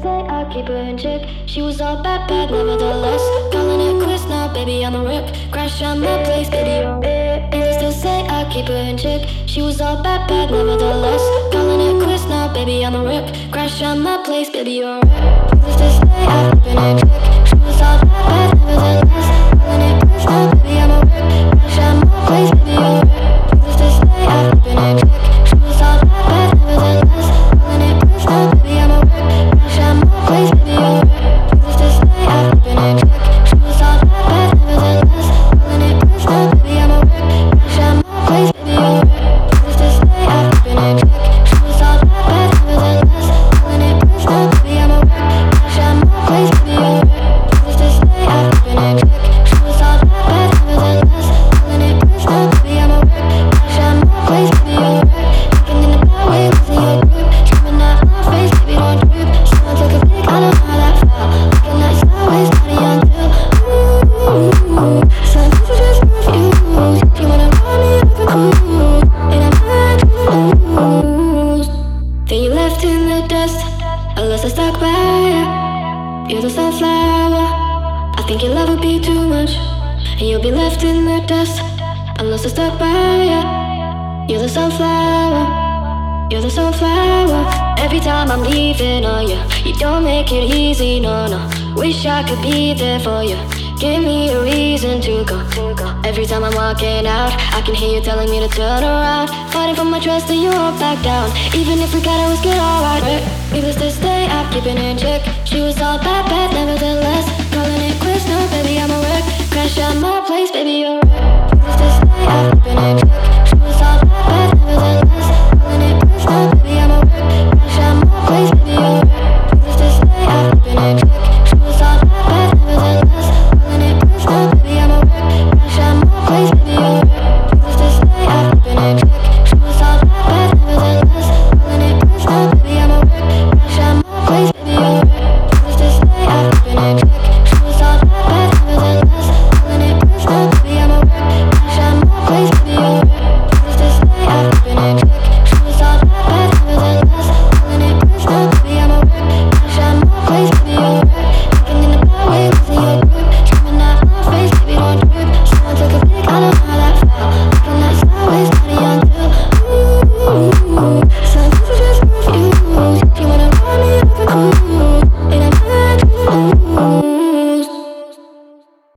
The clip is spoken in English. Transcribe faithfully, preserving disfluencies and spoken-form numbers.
say I keep her in check. She was all bad, bad, nevertheless. Calling it quits now, baby, I'm a wreck. Crash at my place, baby, you're it. Needless to say I keep her in check. She was all bad, bad, nevertheless. Calling it quits now, baby, I'm a wreck. Crash at my place, baby, you're it. Needless to say I keep her in check. She was all bad, bad, nevertheless. Calling it quits now, baby, I'm a wreck. Crash at my place, baby, you're it. Needless to say I keep her in check. She was all bad, bad, nevertheless. Calling it quits now, baby, I'm a wreck. Crash at my place, baby, you're it. Needless to say I keep her in check. She was all bad, bad, nevertheless. Calling it quits now, baby, I'm a wreck. Crash at my place, baby, you're it. Needless to say I keep her in check. She was all bad, bad, nevertheless. Calling it quits now, baby, I'm a wreck. Crash at my place, baby, you're it. Needless to say I keep her in check. She was all bad, bad, nevertheless. Calling it quits now, baby, I'm a wreck. Crash at my place, baby, you're it. Thinking in a bad way, losing your grip. Screaming out my face, baby, don't trip. Someone took a pic, I don't know how that felt. Looking like sideways, body until ooh, some people just refuse. She wanna ride me like a cruise, and I'm not gonna lose. Then you left in the dust, unless I stuck by you. You're the sunflower. I think your love would be too much, and you'll be left in the dust, unless I stuck by you. You're the sunflower. You're the sunflower. Every time I'm leaving on you, you don't make it easy, no, no. Wish I could be there for you. Give me a reason to go. Every time I'm walking out, I can hear you telling me to turn around. Fighting for my trust and you won't back down. Even if we gotta risk it all right. Needless to say, I'm keeping in check. She was all bad, bad, nevertheless. Calling it quits now, baby, I'm a wreck. Crash at my place, baby, you're a wreck. Needless to say, I'm keeping in check.